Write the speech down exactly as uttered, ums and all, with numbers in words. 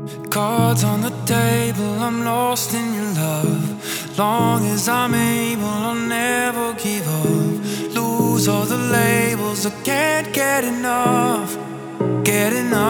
Cards on the table, I'm lost in your love. Long as I'm able, I'll never give up. Lose all the labels, I can't get enough. Get enough.